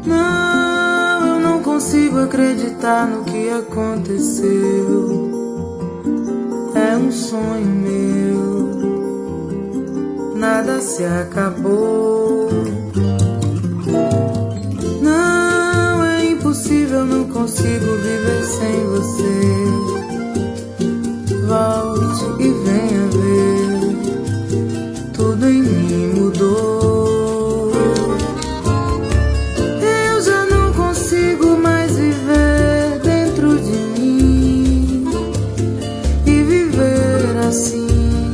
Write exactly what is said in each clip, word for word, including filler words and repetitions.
Não, eu não consigo acreditar no que aconteceu. É um sonho meu, nada se acabou. Não, é impossível, não consigo viver sem você. Volte e venha ver, tudo em mim mudou. Eu já não consigo mais viver dentro de mim, e viver assim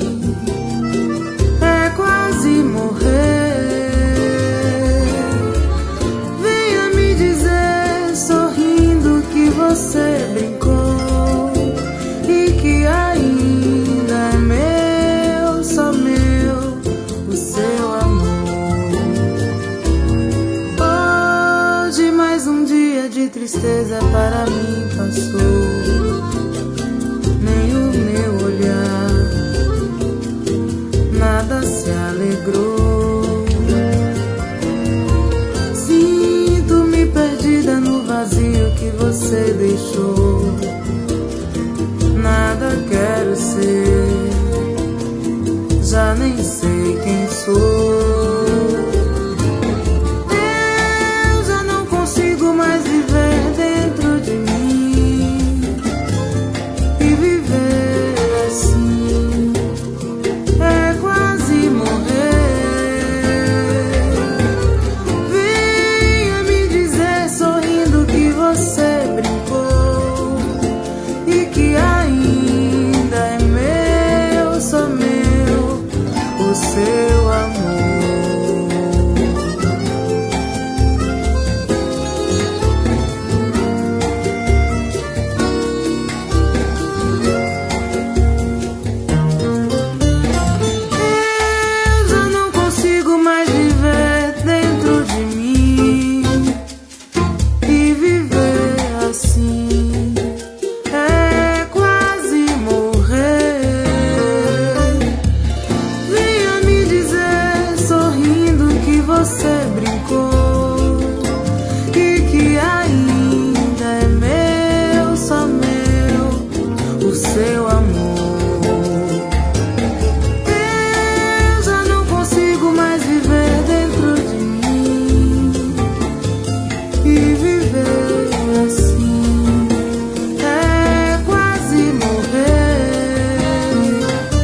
é quase morrer. Venha me dizer sorrindo que você brincou e que ainda é meu, só meu, o seu amor. Hoje mais um dia de tristeza para mim passou. Nem o meu olhar, nada se alegrou. Sinto-me perdida no vazio que você deixou. Nada quero ser, já nem sei quem sou. Eu já não consigo mais viver dentro de mim, e viver assim é quase morrer. Venha me dizer sorrindo que você brincou e que ainda é meu, só meu, o seu amor. Eu já não consigo mais viver dentro de mim, e viver assim é quase morrer. Venha me dizer sorrindo que você brincou e que ainda é meu, só meu, o seu amor. Eu já não consigo mais viver dentro de mim, e viver assim é quase morrer.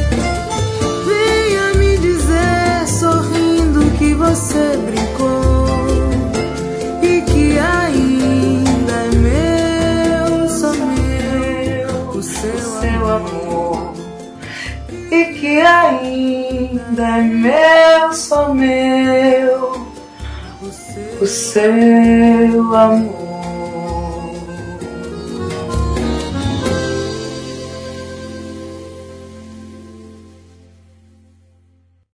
Venha me dizer sorrindo que você brincou e que ainda é meu, só meu, o seu amor. E que ainda é meu, só meu, o seu amor.